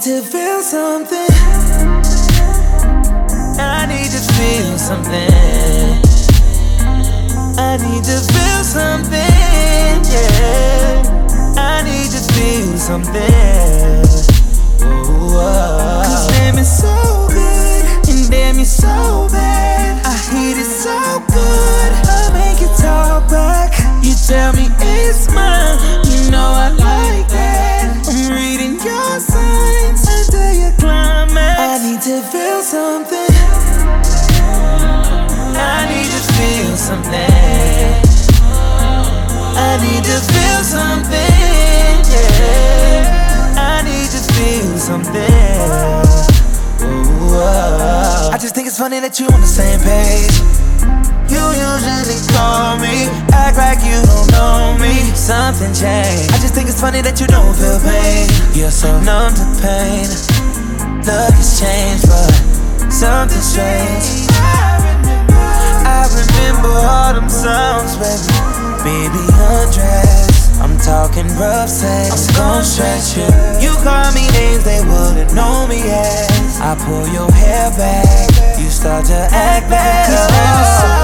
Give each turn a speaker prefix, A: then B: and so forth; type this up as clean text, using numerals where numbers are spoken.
A: to feel something. I need to feel something. I need to feel something, yeah. I need to feel something. Ooh, cause damn it's so good, and damn you're so bad. I hate it so good, I make it talk back. You tell me it's mine, you know I like that. I'm reading your signs until you climax. I need to feel something. I need to feel something. I need to feel something, yeah. I need to feel something. Ooh, I just think it's funny that you on the same page. You usually call me, act like you don't know me. Something changed. I just think it's funny that you don't feel pain. You're so numb to pain. Look has changed, but something strange. I remember all them songs, baby. Baby, undress. I'm talking rough sex. I'm gon' stretch you. You call me names they wouldn't know me as. I pull your hair back. You start to act bad.